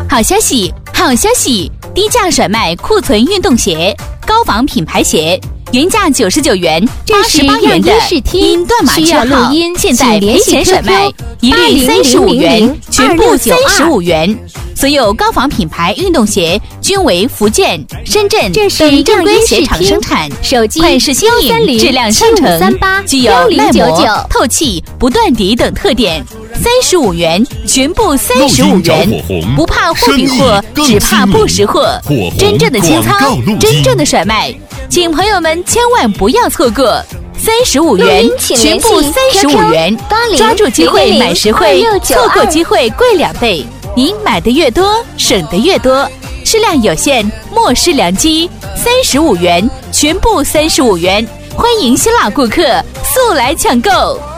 好消息，好消息！低价甩卖库存运动鞋，高仿品牌鞋，原价99元、88元的因断码缺号，现在赔钱甩卖，一律35元，全部35元。所有高仿品牌运动鞋均为福建、深圳等正规鞋厂生产，款式新颖，质量上乘，具有耐磨、透气、不断底等特点。35元，全部35元，不怕货比货，只怕不识货。真正的清仓，真正的甩卖，请朋友们千万不要错过。35元，全部35元，抓住机会买实惠，错过机会贵2倍。你买的越多，省得越多，数量有限，莫失良机。35元，全部35元，欢迎新老顾客速来抢购。